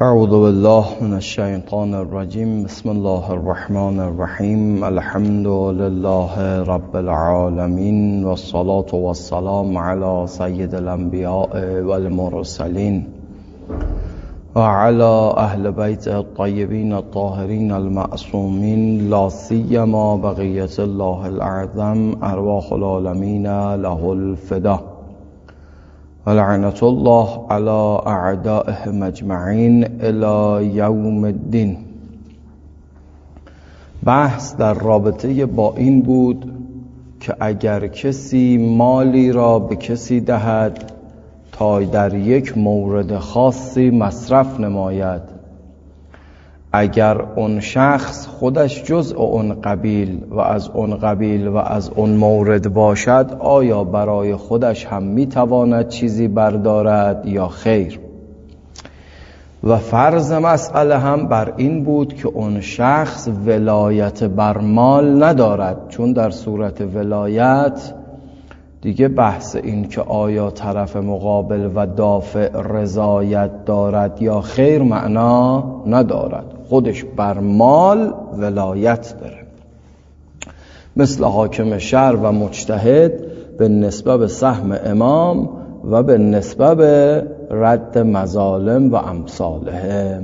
اعوذ بالله من الشیطان الرجیم. بسم الله الرحمن الرحیم. الحمد لله رب العالمین والصلاة والسلام على سید الانبیاء والمرسلین وعلى اهل بیت الطیبین الطاهرین المعصومین لا سیما بقیة الله الاعظم ارواح العالمین له الفدا ولعنت الله على اعدائهم اجمعین الی یوم الدین. بحث در رابطه با این بود که اگر کسی مالی را به کسی دهد تا در یک مورد خاصی مصرف نماید، اگر اون شخص خودش جزء اون قبیل و از اون قبیل و از اون مورد باشد، آیا برای خودش هم میتواند چیزی بردارد یا خیر؟ و فرض مسئله هم بر این بود که اون شخص ولایت بر مال ندارد، چون در صورت ولایت دیگه بحث این که آیا طرف مقابل و دافع رضایت دارد یا خیر معنا ندارد، خودش بر مال ولایت داره، مثل حاکم شهر و مجتهد به نسبت به سهم امام و به نسبت به رد مظالم و امثالهم.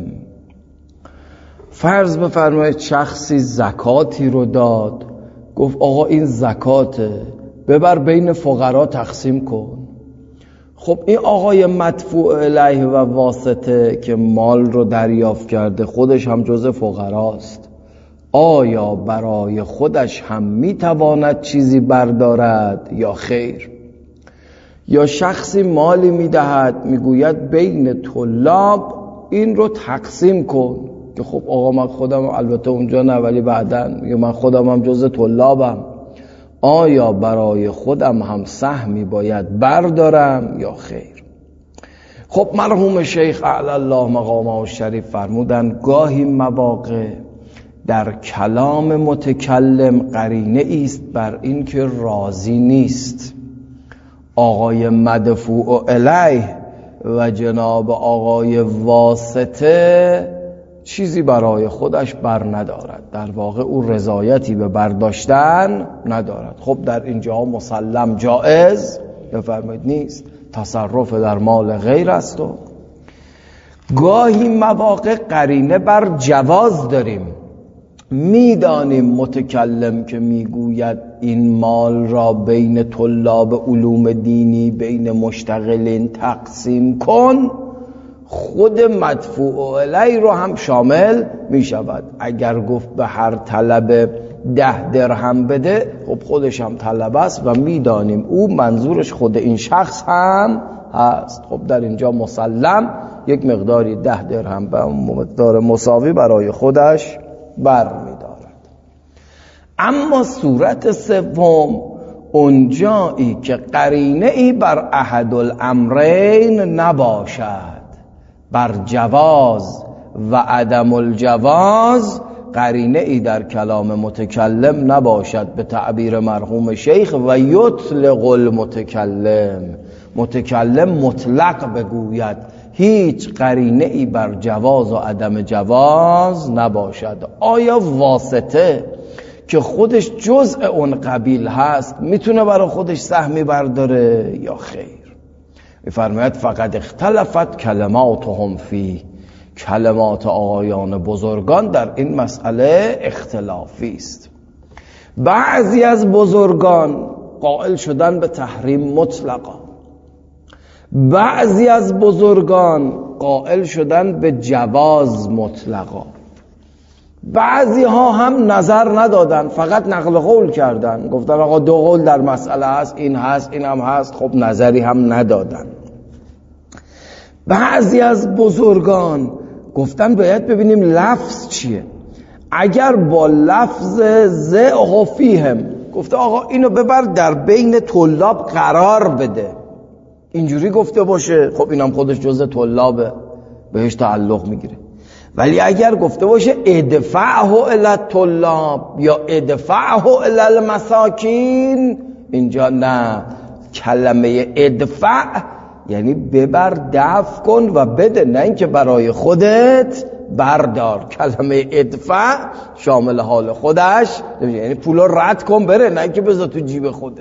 فرض بفرمایید شخصی زکاتی رو داد، گفت آقا این زکاته، ببر بین فقرا تقسیم کن. خب این آقای مدفوع الیه و واسطه که مال رو دریافت کرده خودش هم جزء فقراست، آیا برای خودش هم میتواند چیزی بردارد یا خیر؟ یا شخصی مالی میدهد میگوید بین طلاب این رو تقسیم کن، که خب آقا من خودم، البته اونجا نه ولی بعداً میگه من خودم هم جزء طلابم، آیا برای خودم هم سهمی باید بردارم یا خیر؟ خب مرحوم شیخ اعلی الله مقامه الشریف فرمودن گاهی مواقع در کلام متکلم قرینه است بر این که راضی نیست. آقای مدفوع الیه و جناب آقای واسطه چیزی برای خودش بر ندارد، در واقع او رضایتی به برداشتن ندارد. خب در اینجا مسلم جائز بفرمایید نیست، تصرف در مال غیر است. و گاهی مواقع قرینه بر جواز داریم، میدانیم متکلم که میگوید این مال را بین طلاب علوم دینی بین مشتغلین تقسیم کن، خود مدفوع الیه رو هم شامل می شود. اگر گفت به هر طلب 10 درهم بده، خب خودش هم طلب است و میدانیم او منظورش خود این شخص هم هست. خب در اینجا مسلم یک مقداری 10 درهم به مقدار مساوی برای خودش بر می دارد. اما صورت سوم اونجایی که قرینه ای بر احد الامرین نباشد، بر جواز و عدم الجواز قرینه ای در کلام متکلم نباشد، به تعبیر مرحوم شیخ و یطلق المتکلم، متکلم مطلق بگوید، هیچ قرینه ای بر جواز و عدم جواز نباشد. آیا واسطه که خودش جزء اون قبیل هست میتونه برای خودش سهمی برداره یا خیر؟ میفرماید فقط اختلفت کلماتهم فی، کلمات آقایان بزرگان در این مسئله اختلافی است. بعضی از بزرگان قائل شدن به تحریم مطلقا، بعضی از بزرگان قائل شدن به جواز مطلقا، بعضی ها هم نظر ندادن، فقط نقل قول کردن، گفتن آقا 2 قول در مسئله هست، این هست این هم هست، خب نظری هم ندادن. بعضی از بزرگان گفتن باید ببینیم لفظ چیه، اگر با لفظ زعه فیهم گفته آقا اینو ببر در بین طلاب قرار بده، اینجوری گفته باشه، خب اینم خودش جزء طلابه، بهش تعلق میگیره. ولی اگر گفته باشه ادفعه الی الطلاب یا ادفعه الی المساکین، اینجا نه، کلمه ادفع یعنی ببر دفع کن و بده، نه اینکه برای خودت بردار. کلمه ادفع شامل حال خودش نمیشه، یعنی پولا رد کن بره، نه اینکه بذار تو جیب خودت.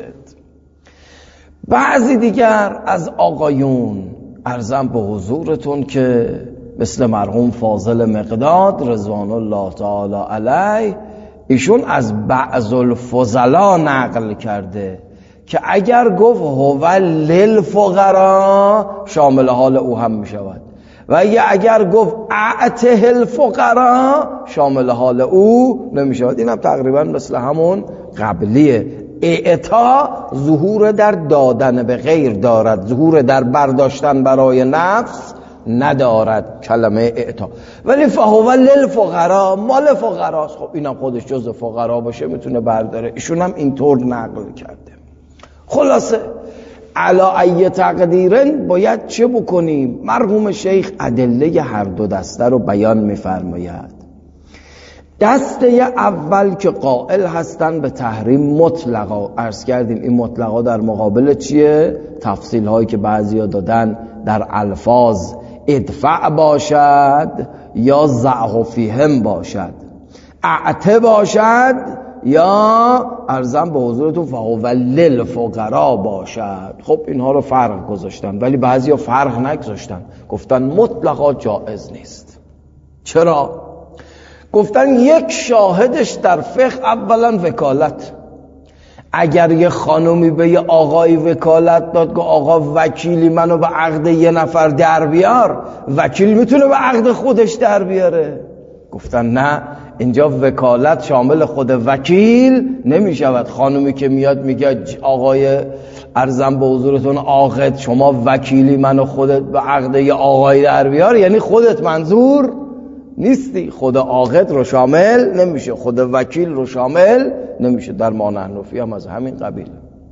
بعضی دیگر از آقایون عرضم به حضورتون که مثل مرحوم فاضل مقداد رضوان الله تعالی علیه، ایشون از بعض الفضلا نقل کرده که اگر گفت هو للفقراء شامل حال او هم می شود و اگر گفت اعته الفقراء شامل حال او نمی شود. این هم تقریبا مثل همون قبلیه. اعطا ظهور در دادن به غیر دارد، ظهور در برداشتن برای نفس ندارد کلمه اعطا. ولی فهو للفقراء مال فقراست، خب اینم خودش جز فقرا باشه میتونه برداره. ایشون هم اینطور نقل کرده. خلاصه علا ای تقدیرن باید چه بکنیم؟ مرحوم شیخ ادله هر دو دسته رو بیان میفرماید. دسته اول که قائل هستن به تحریم مطلقا، عرض کردیم این مطلقا در مقابل چیه؟ تفصیل هایی که بعضیا دادن در الفاظ ادفع باشد یا ضع فیهم باشد، اعته باشد یا ارزم به حضورتون فهو للفقراء باشد. خب اینها رو فرق گذاشتن، ولی بعضیا فرق نگذاشتن، گفتن مطلقا جائز نیست. چرا؟ گفتن یک شاهدش در فقه اولا وکالت. اگر یه خانومی به یه آقای وکالت داد که آقا وکیلی منو به عقد یه نفر در بیار، وکیل میتونه به عقد خودش در بیاره. گفتن نه، اینجا وکالت شامل خود وکیل نمی شود. خانومی که میاد میگه آقای ارزم به حضورتون عاقد شما وکیلی منو خودت به عقد یه آقای در بیار، یعنی خودت منظور نیستی، خود عاقد رو شامل نمیشه، خود وکیل رو شامل نمیشه. در مانحنفی هم از همین قبیل.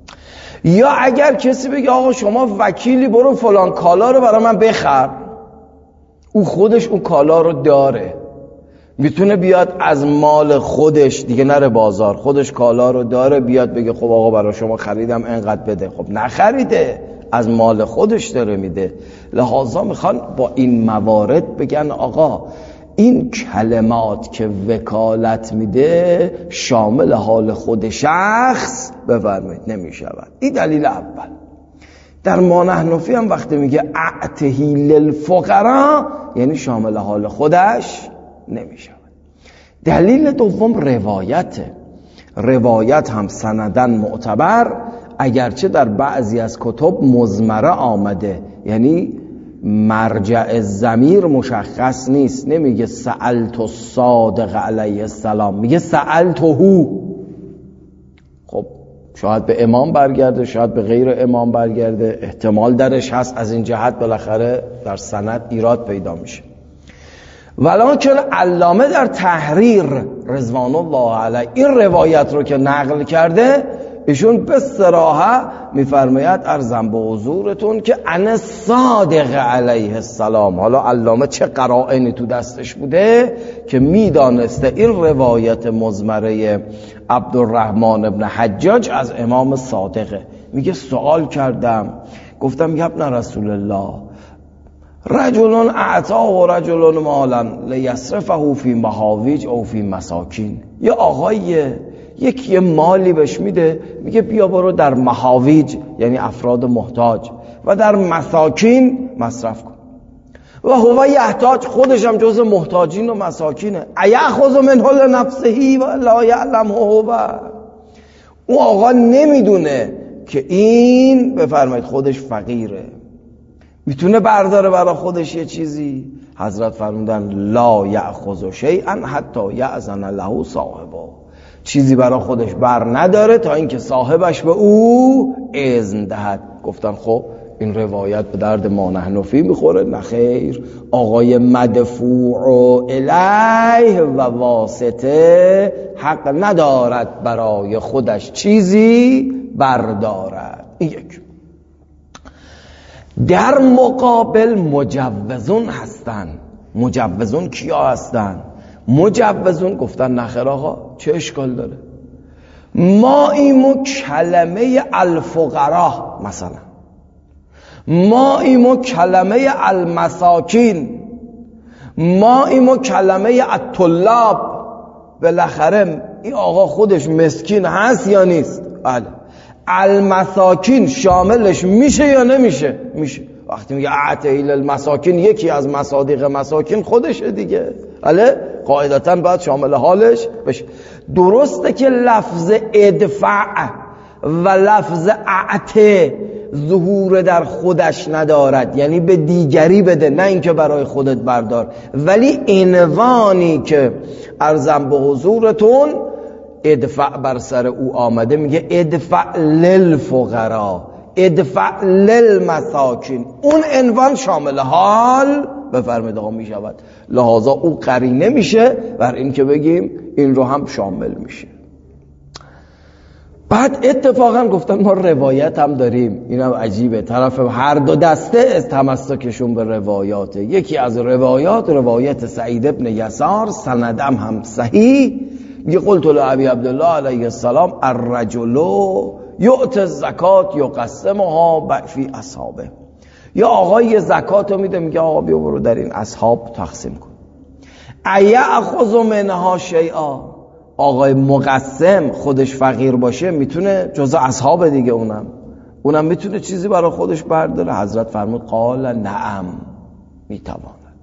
یا اگر کسی بگه آقا شما وکیلی برو فلان کالا رو برای من بخر، او خودش اون کالا رو داره، میتونه بیاد از مال خودش دیگه نره بازار، خودش کالا رو داره بیاد بگه خب آقا برای شما خریدم انقدر بده. خب نخریده، از مال خودش داره میده. لحاظا میخوان با این موارد بگن آقا این کلمات که وکالت میده شامل حال خود شخص بفرمایید نمیشود. این دلیل اول. در مانحنفی هم وقتی میگه اعتهی للفقراء یعنی شامل حال خودش نمیشود. دلیل دوم روایته. روایت هم سندن معتبر، اگرچه در بعضی از کتب مضمره آمده، یعنی مرجع ضمیر مشخص نیست، نمیگه سألت الصادق علیه السلام، میگه سألته. خب شاید به امام برگرده، شاید به غیر امام برگرده، احتمال درش هست. از این جهت بالاخره در سند ایراد پیدا میشه. ولکن علامه در تحریر رضوان الله علیه این روایت رو که نقل کرده، ایشون به صراحت میفرماید ارزم به حضورتون که انا صادق علیه السلام. حالا علامه چه قرائنی تو دستش بوده که میدانسته این روایت مضمره عبدالرحمن ابن حجاج از امام صادقه. میگه سوال کردم، گفتم یا ابن رسول الله رجل اعطا و رجل مالا لیصرفه فی محاویج او فی مساکین. یه آقای یکی مالی بهش میده، میگه بیا برو در محاویج یعنی افراد محتاج و در مساکین مصرف کن. و هو یحتاج، خودش هم جز محتاجین و مساکینه. ایأخذ منه لنفسه و لا یعلمه هو. اون آقا نمیدونه که این بفرمایید خودش فقیره، میتونه برداره برای خودش یه چیزی. حضرت فرمودن لا یأخذ شیئا حتی یأذن له صاحبه. چیزی برای خودش بر نداره تا اینکه صاحبش به او اذن دهد. گفتن خب این روایت به درد ما نحنفی میخوره؟ نخیر، آقای مدفوع الیه و واسطه حق ندارد برای خودش چیزی بردارد. این یک. در مقابل مجوزون هستن. مجوزون کیا هستن؟ مجوزون گفتن نخیر آقا چه اشکال داره، ما ایمو کلمه الفقراء مثلا ما ایمو کلمه المساکین، ما ایمو کلمه الطلاب. بالاخره این آقا خودش مسکین هست یا نیست؟ بله. المساکین شاملش میشه یا نمیشه؟ میشه. وقتی میگه اعطیل المساکین، یکی از مصادیق مساکین خودشه دیگه، بله، قاعدتا باید شامل حالش بشه. درسته که لفظ ادفع و لفظ اعطه ظهور در خودش ندارد، یعنی به دیگری بده، نه اینکه برای خودت بردار، ولی عنوانی که عرضم به حضورتون ادفع بر سر او آمده، میگه ادفع للفقرا، ادفع للمساکین، اون عنوان شامل حال بفرمایید آقا میشود، لحاظا او قرینه میشه بر این که بگیم این رو هم شامل میشه. بعد اتفاقا گفتن ما روایت هم داریم، اینم عجیبه، طرف هر دو دسته از تمسکشون به روایاته. یکی از روایات روایت سعید ابن یسار، سندم هم صحیح، میگه قلت لابی عبدالله علیه السلام الرجل یؤتی الزکات یقسمها فی اصحابه. یا آقای زکات رو میده، میگه آقا بیا برو در این اصحاب تقسیم کن. ایأخذ منها شیئا، آقای مقسم خودش فقیر باشه میتونه جزء اصحاب دیگه، اونم میتونه چیزی برای خودش برداره. حضرت فرمود قال نعم، میتواند.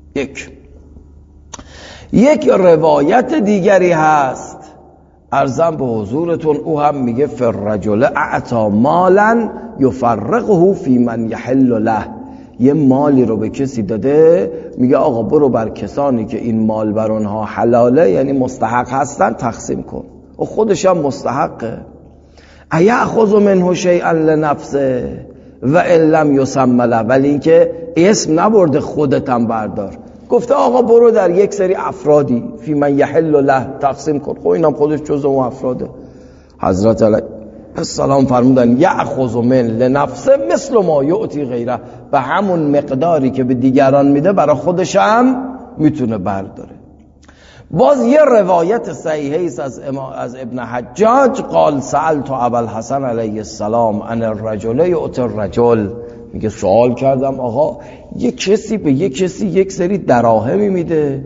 یک روایت دیگری هست عرضم به حضورتون، او هم میگه فالرجل اعطا مالا یفرقه فی من یحل له، یه مالی رو به کسی داده، میگه آقا برو بر کسانی که این مال بر اونها حلاله، یعنی مستحق هستن، تقسیم کن. و خودش هم مستحقه. ایأخذ منه شیئا لنفسه و ان لم یسم له، ولی اینکه اسم نبرده خودت هم بردار، گفته آقا برو در یک سری افرادی فی من یحل له تقسیم کن، خب اینم خودش جزء اون افراده. حضرت علیه السلام فرمودن یأخذ من لنفسه مثل ما یعطی غیره، به همون مقداری که به دیگران میده برای خودش هم میتونه برداره. باز یه روایت صحیحه است از ابن حجاج، قال سألت ابوالحسن علیه السلام عن الرجل یعطی الرجل، میگه سوال کردم آقا یه کسی به یه کسی یک سری دراهمی میده،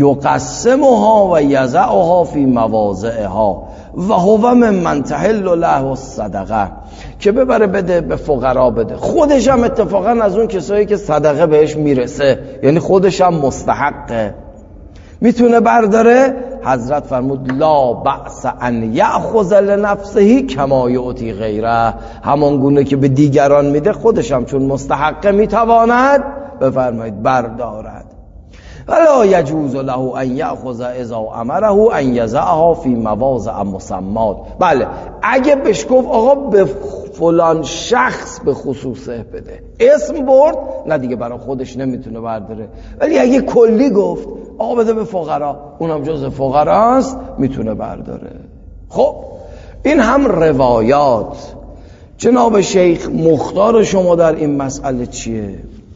یقسمها و یضعها فی مواضعها و هو ممن تحل له الصدقه، که ببره بده به فقرا بده، خودش هم اتفاقا از اون کسایی که صدقه بهش میرسه، یعنی خودش هم مستحقه، میتونه برداره. حضرت فرمود لا بأس ان یأخذ لنفسه کما یعطی غیره، همان گونه که به دیگران میده خودش هم چون مستحقه میتواند بفرمایید بردارد. ولا یجوز له ان یأخذ اذا امره ان یضعها فی مواضع مسمات. بله اگه بهش گفت آقا به فلان شخص به خصوصه بده، اسم برد، نه دیگه برای خودش نمیتونه برداره، ولی اگه کلی گفت آقا بده به فقرا، اونم جز فقراست، میتونه برداره. خب این هم روایات. جناب شیخ مختار شما در این مسئله چیه؟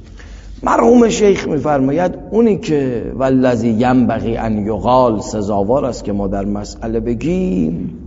مرحوم شیخ میفرماید اونی که والذی ینبغی ان یقال، سزاوار است که ما در مسئله بگیم،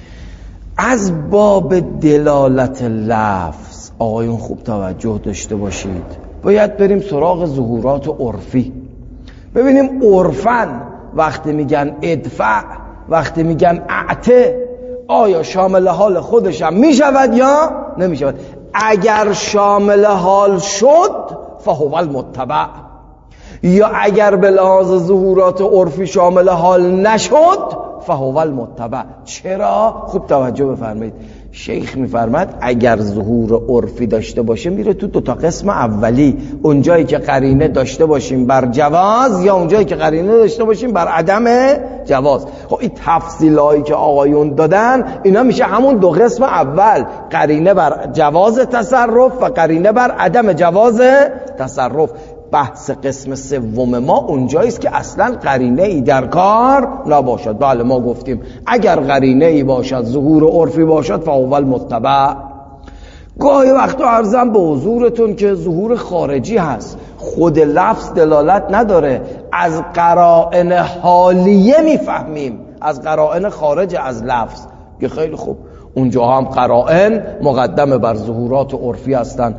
از باب دلالت لفظ آقایون خوب توجه داشته باشید، باید بریم سراغ ظهورات عرفی، ببینیم عرفاً وقتی میگن ادفع، وقتی میگن اعطه، آیا شامل حال خودش هم میشود یا نمیشود؟ اگر شامل حال شد فهو المتبع، یا اگر به لحاظ ظهورات عرفی شامل حال نشد فهو المتبع. چرا؟ خوب توجه بفرمایید. شیخ میفرماد اگر ظهور عرفی داشته باشه میره تو دو تا قسم اولی، اونجایی که قرینه داشته باشیم بر جواز یا اونجایی که قرینه داشته باشیم بر عدم جواز. خب این تفصیلایی که آقایون دادن اینا میشه همون دو قسم اول، قرینه بر جواز تصرف و قرینه بر عدم جواز تصرف. بحث قسم سوم ما اونجایی است که اصلا قرینه ای در کار نباشد. بله ما گفتیم اگر قرینه ای باشد، ظهور عرفی باشد، فهو المتبع. گاهی وقتا عرضم به حضورتون که ظهور خارجی هست، خود لفظ دلالت نداره، از قرائن حالیه میفهمیم، از قرائن خارج از لفظ، که خیلی خوب اونجا هم قرائن مقدم بر ظهورات عرفی هستن.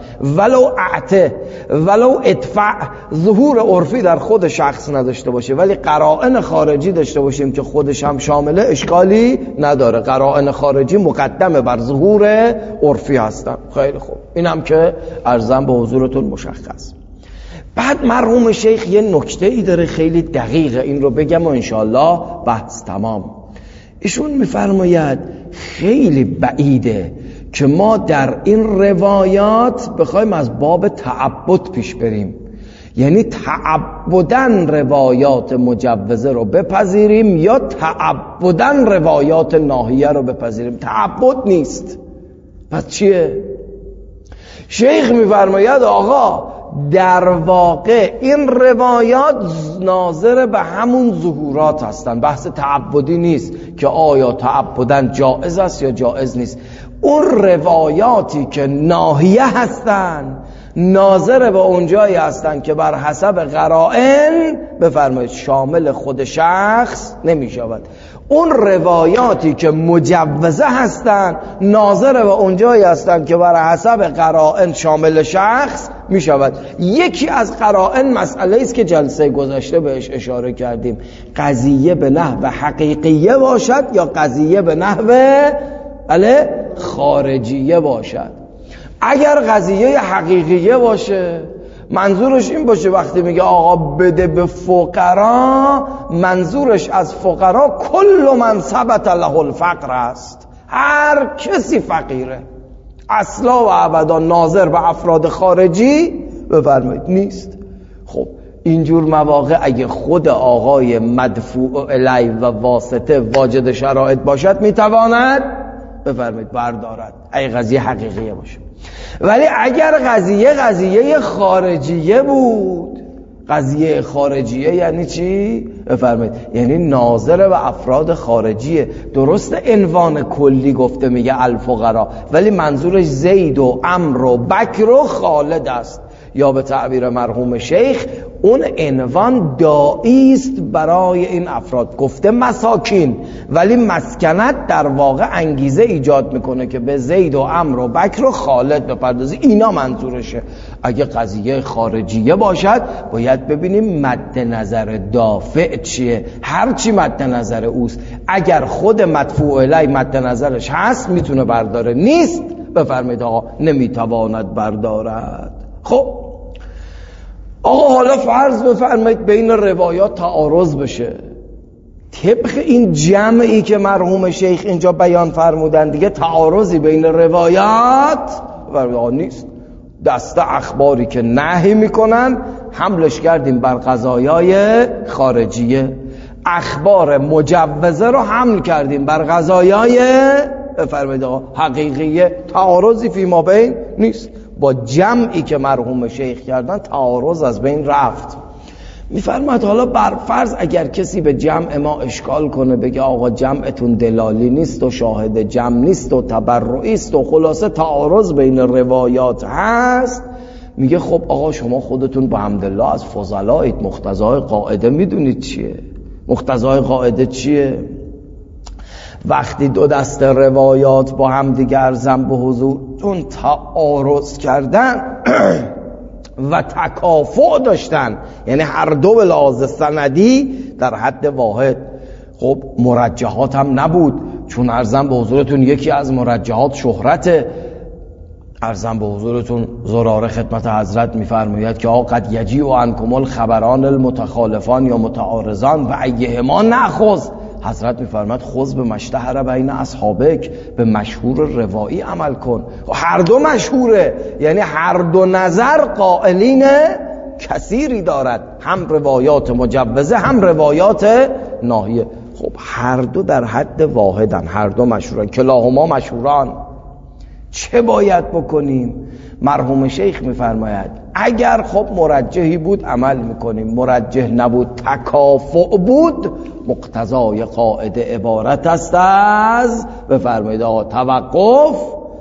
ولو ادفع ظهور عرفی در خود شخص نداشته باشه ولی قرائن خارجی داشته باشیم که خودش هم شامله، اشکالی نداره. قرائن خارجی مقدم بر ظهور عرفی هستن. خیلی خوب، این هم که عرضم به حضورتون مشخص. بعد مرحوم شیخ یه نکته ای داره خیلی دقیقه، این رو بگم و انشاءالله بحث تمام. ایشون میفرماید خیلی بعیده که ما در این روایات بخوایم از باب تعبد پیش بریم، یعنی تعبدن روایات مجوزه رو بپذیریم یا تعبدن روایات ناهیه رو بپذیریم. تعبد نیست. پس چیه؟ شیخ میفرماید آقا در واقع این روایات ناظر به همون ظهورات هستن، بحث تعبدی نیست که آیا تعبدن جائز است یا جائز نیست. اون روایاتی که ناهیه هستن ناظر به اونجایی هستن که بر حسب قرائن بفرمایید شامل خود شخص نمی شود. اون روایاتی که مجوزه هستن ناظر به اونجایی هستن که بر حسب قرائن شامل شخص می شود. یکی از قرائن مسئله است که جلسه گذشته بهش اشاره کردیم، قضیه به نحو حقیقیه باشد یا قضیه به نحو خارجیه باشد. اگر قضیه حقیقیه باشه منظورش این باشه وقتی میگه آقا بده به فقرا، منظورش از فقرا کل من ثبت له الفقر است، هر کسی فقیره، اصلا و ابدا ناظر به افراد خارجی بفرمایید نیست. خب اینجور مواقع اگه خود آقای مدفوع الیه و واسطه واجد شرایط باشد میتواند بفرمایید بردارد، اگه قضیه حقیقیه باشه. ولی اگر قضیه خارجیه بود، قضیه خارجیه یعنی چی؟ بفرمایید یعنی ناظر به افراد خارجیه. درست عنوان کلی گفته میگه الفقرا، ولی منظورش زید و عمر و بکر و خالد است، یا به تعبیر مرحوم شیخ اون عنوان داعی است برای این افراد. گفته مساکین ولی مسکنت در واقع انگیزه ایجاد میکنه که به زید و عمر و بکر و خالد بپردازی، اینا منظورشه. اگه قضیه خارجیه باشد باید ببینیم مد نظر دافع چیه، هرچی مد نظر اوست. اگر خود مدفوع الیه مد نظرش هست میتونه برداره، نیست بفرمایید آقا نمیتواند بردارد. خب آقا حالا فرض بفرمایید بین روایات تعارض بشه، طبق این جمعی که مرحوم شیخ اینجا بیان فرمودن دیگه تعارضی بین روایات نیست. دسته اخباری که نهی میکنن حملش کردیم بر قضایای خارجیه، اخبار مجوزه رو حمل کردیم بر قضایای بفرمایید آقا حقیقیه. تعارضی فی ما بین نیست. با جمعی که مرحوم شیخ کردن تعارض از بین رفت. میفرماید حالا بر فرض اگر کسی به جمع ما اشکال کنه بگه آقا جمعتون دلالی نیست و شاهد جمع نیست و تبرعی است و خلاصه تعارض بین روایات هست، میگه خب آقا شما خودتون با حمدالله از فضلایید، مقتضای قاعده میدونید چیه؟ مقتضای قاعده چیه؟ وقتی دو دسته روایات با هم دیگر ارزم به حضورتون تعارض کردن و تکافؤ داشتن، یعنی هر دو به لحاظ سندی در حد واحد، خب مرجحات هم نبود، چون ارزم به حضورتون یکی از مرجحات شهرت. ارزم به حضورتون زراره خدمت حضرت میفرماید که آقا قد یجیء عنکم الخبران المتخالفان یا متعارضان و ایهما نأخذ. حضرت میفرماید خذ به مشتهر بین اصحابک، به مشهور روایی عمل کن. هر دو مشهوره، یعنی هر دو نظر قائلین کثیری دارد، هم روایات مجوزه هم روایات ناهیه. خب هر دو در حد واحدن، هر دو مشهورن، کلاهما مشهوران. چه باید بکنیم؟ مرحوم شیخ میفرماید اگر خب مرجحی بود عمل میکنیم، مرجح نبود تکافؤ بود، مقتضای قاعده عبارت است از بفرمایید آقا توقف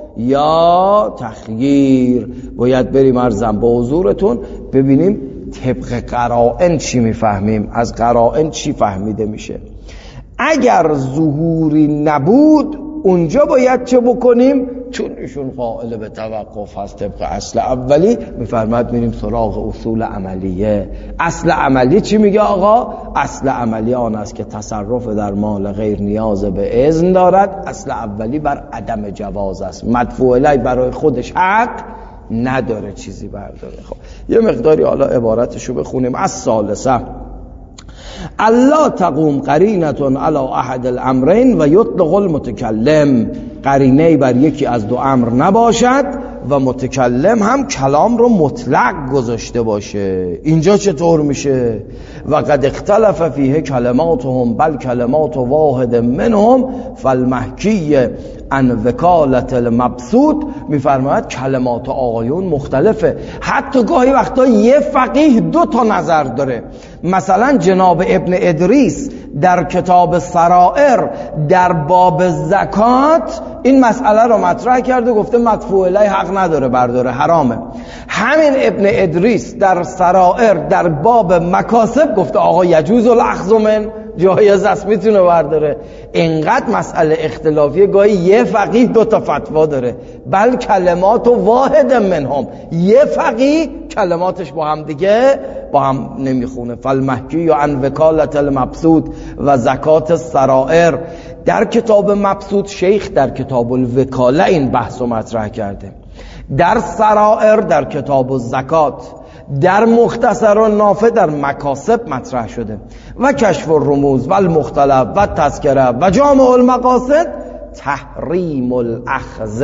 یا تخییر. باید بریم ارزم به حضورتون ببینیم طبق قرائن چی میفهمیم، از قرائن چی فهمیده میشه. اگر ظهوری نبود اونجا باید چه بکنیم؟ چون ایشون قائل به توقف هست طبق اصل اولی، میفرماد میریم سراغ اصول عملیه. اصل عملی چی میگه آقا؟ اصل عملی آن است که تصرف در مال غیر نیاز به اذن دارد. اصل اولی بر عدم جواز است، مدفوع الیه برای خودش حق نداره چیزی برداره. خب یه مقداری حالا عبارتشو بخونیم. از ثالثه الله تقوم قرینتون علی احد الامرین و یطلق المتکلم، قرینه بر یکی از دو امر نباشد و متکلم هم کلام رو مطلق گذاشته باشه. اینجا چطور میشه؟ و قد اختلف فیه کلماتهم بل کلمات واحد منهم فالمحکی عن وکالت المبسوط. میفرماید کلمات آقایون مختلفه، حتی گاهی وقتا یه فقیه دو تا نظر داره. مثلا جناب ابن ادریس در کتاب سرائر در باب زکات این مسئله رو مطرح کرده، گفته مدفوع الیه حق نداره برداره، حرامه. همین ابن ادریس در سرائر در باب مکاسب گفته آقا یجوز الاخذ من، جایز است میتونه برداره. اینقدر مسئله اختلافیه گاهی یه فقیه دو تا فتوا داره. بل کلمات واحد منهم، یه فقیه کلماتش با هم دیگه با هم نمیخونه. فالمحکی عن وکالت المبسوط و زکات سرائر. در کتاب مبسوط شیخ در کتاب الوکاله این بحث رو مطرح کرده، در سرائر در کتاب الزکات، در مختصر و نافع در مکاسب مطرح شده. و کشف الرموز و المختلف و تذکره و جامع المقاصد تحریم الاخذ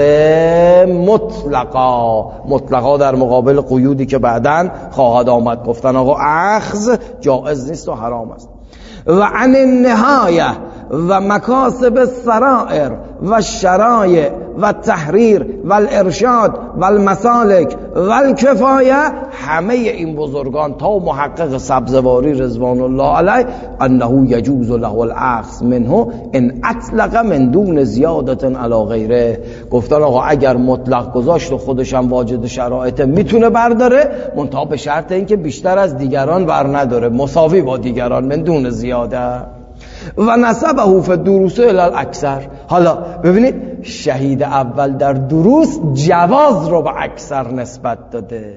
مطلقا در مقابل قیودی که بعداً خواهد آمد. گفتن آقا اخذ جائز نیست و حرام است. و عن النهایه و مکاسب السرائر و شرایع و تحریر و الارشاد و المسالک و الکفایه، همه این بزرگان تا محقق سبزواری رضوان الله علیه انه یجوز له الاخذ منه ان اطلق من دون زیادت علی غیره. گفتن آقا اگر مطلق گذاشت و خودش هم واجد شرایط میتونه برداره، منتها به شرط اینکه بیشتر از دیگران بر نداره، مساوی با دیگران، من دون زیاده. و نسبه فی الدروس الی الاکثر. حالا ببینید شهید اول در دروس جواز رو به اکثر نسبت داده.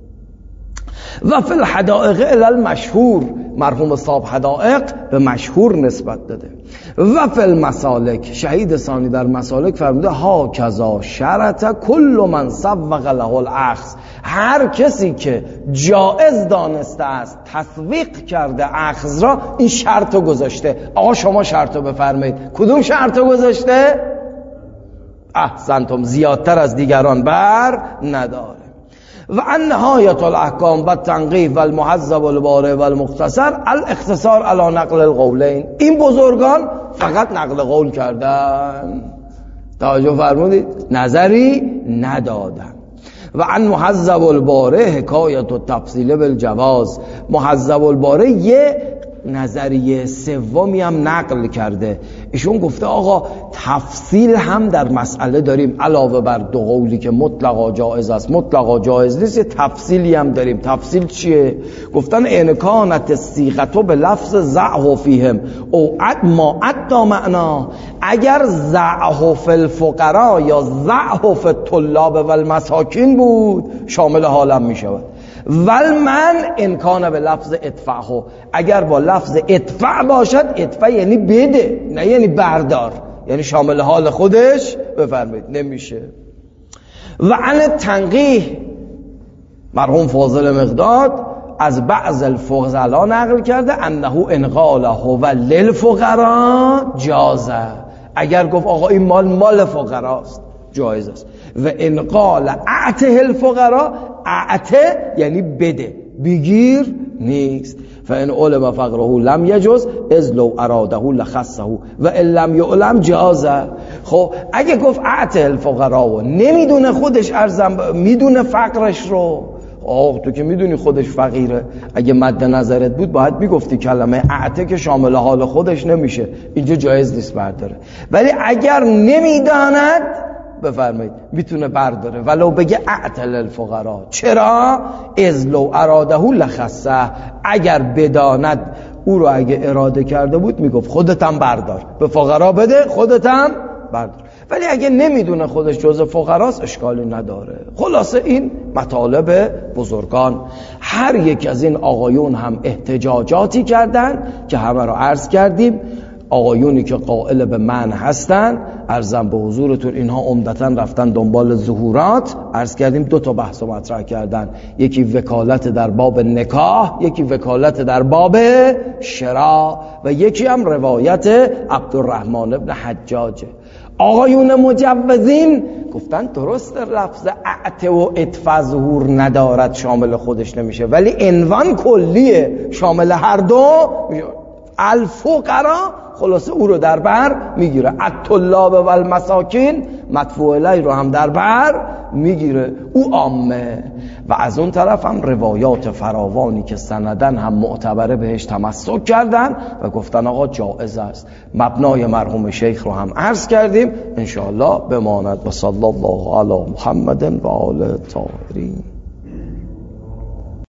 و فی الحدائق الی المشهور، مرحوم صاحب حدائق به مشهور نسبت داده. و فی المسالک، شهید ثانی در مسالک فرموده ها کذا شرط کل من سوق له الاخذ، هر کسی که جائز دانسته است تسویق کرده اخذ را، این شرط رو گذاشته. آقا شما شرط رو بفرمایید. کدوم شرط رو گذاشته؟ احسنتم، زیادتر از دیگران بر نداره. و ان نهایت الاحکام و تنقیح و المحذب البارع و المختصر الاختصار علی نقل القولین. این بزرگان فقط نقل قول کردن، توجه فرمودید، نظری ندادن. و عن محذب البارع حکایت و تفصیل بالجواز. محذب البارع یه نظریه سومی هم نقل کرده. ایشون گفته آقا تفصیل هم در مسئله داریم، علاوه بر دو قولی که مطلقا جائز است مطلقا جائز نیست، یه تفصیلی هم داریم. تفصیل چیه؟ گفتن ان کانت الصیغه به لفظ ضع فیهم او ما عدا معنا، اگر ضع فی الفقراء یا ضع فی الطلاب و المساکین بود شامل حالم می شود. والمن امکان به لفظ ادفعه، اگر با لفظ ادفع باشد، ادفع یعنی بده نه یعنی بردار، یعنی شامل حال خودش بفرمایید، نمیشه. و عن تنقیح، مرحوم فاضل مقداد از بعض الفضلا نقل کرده انه انقاله هو للفقراء جازه، اگر گفت آقا این مال فقراست جایز است. و انقال اعته الفقراء، اعته یعنی بده، بگیر نیست. فان علم فقره لم یجوز اذ لو اراده لخصه و ان لم یعلم جازه. خب اگه گفت اعته الفقراء و نمیدونه خودش ارزم میدونه فقرش رو، تو که میدونی خودش فقیره، اگه مد نظرت بود باید میگفتی کلمه اعته که شامل حال خودش نمیشه، اینجا جایز نیست برداره. ولی اگر نمیداند بفرمایید میتونه برداره، ولو بگه اعتل الفقراء. چرا؟ اذ لو اراده لخصه، اگر بداند او رو اگه اراده کرده بود میگفت خودتم بردار، به فقرا بده خودتم بردار. ولی اگه نمیدونه خودش جزء فقراست اشکالی نداره. خلاصه این مطالب بزرگان. هر یک از این آقایون هم احتجاجاتی کردن که همه رو عرض کردیم. آقایونی که قائل به من هستن، عرضم به حضورتون، اینها عمدتاً رفتن دنبال ظهورات. عرض کردیم 2 تا بحث مطرح کردن، یکی وکالت در باب نکاح، یکی وکالت در باب شراء و یکی هم روایت عبدالرحمن ابن حجاج. آقایون مجوزین گفتن درست لفظ اعت و ادفع ظهور ندارد، شامل خودش نمیشه، ولی عنوان کلیه، شامل هر دو الفقرا، خلاصه او رو در بر میگیره. الطلاب و المساکین مدفوع الیه رو هم در بر میگیره، او عامه. و از اون طرف هم روایات فراوانی که سندن هم معتبره بهش تمسک کردن و گفتن آقا جائز است. مبنای مرحوم شیخ رو هم عرض کردیم، انشاءالله بماند. و صلی الله علی محمد و آل طاهرین.